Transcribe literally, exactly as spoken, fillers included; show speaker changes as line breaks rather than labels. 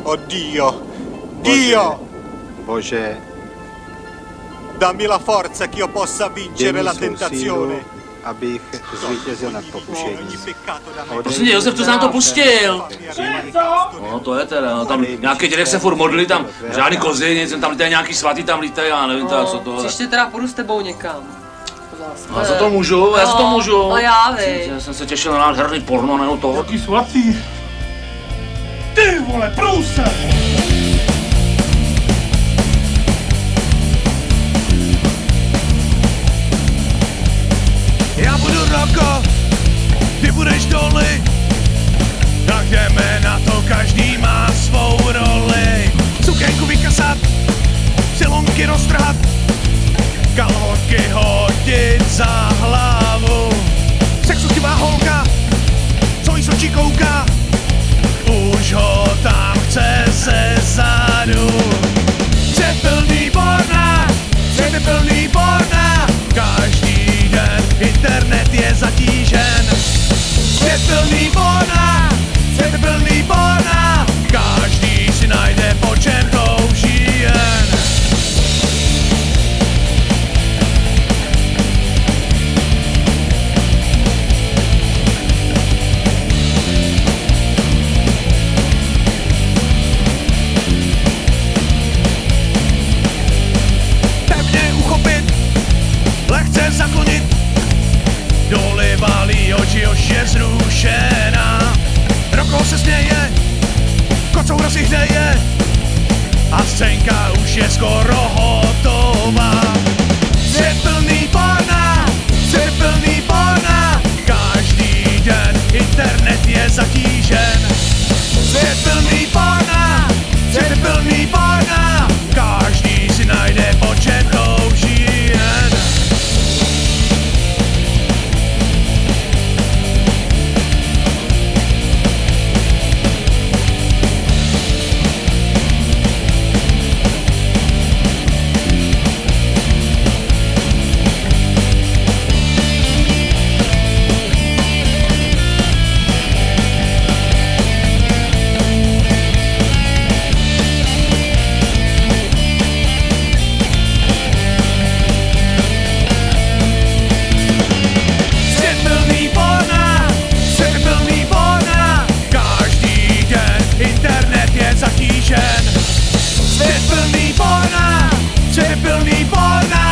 Oddio! Dio!
Bože,
dammi la forza che io possa vincere la tentazione.
Abych zvítězil nad pokušením.
Prosím tě, Josef, co jsi nám to pustil? No to je teda, no, tam nějaký dědek se furt modlí, tam žádný kozy, nic, tam lítají nějaký svatý, tam lítají, já nevím, tak co to je.
Příště teda půjdu s tebou někam.
No, já za to můžu, já za to můžu.
No já vej.
Já jsem se těšil na nádherný porno, nebo toho.
Taký svatý. Ty vole, průse!
Já budu Roko, ty budeš Dolly, tak jdeme na to, každý má svou roli. Sukénku vykasat, silonky roztrhat, kalhotky hodit za hlavu. Sexutivá holka, co jí z očí kouká, už ho tam chce ze zadu. Svět plný porna, svět je plný porna, každý den internet je zatížen. Svět plný porna, svět je plný porna, každý si najde, po čem touží jen. Pevně uchopit, lehce zaklonit, Dolly válí oči, už je zrušená. Roko se směje, kocoura si hřeje a scénka už je skoro hotová. Svět plný porna, svět plný porna, každý den internet je zatížen. Svět plný porna, svět plný porna, každý si najde, po čem touží jen. Zatížen. Svět plný porna, svět plný porna,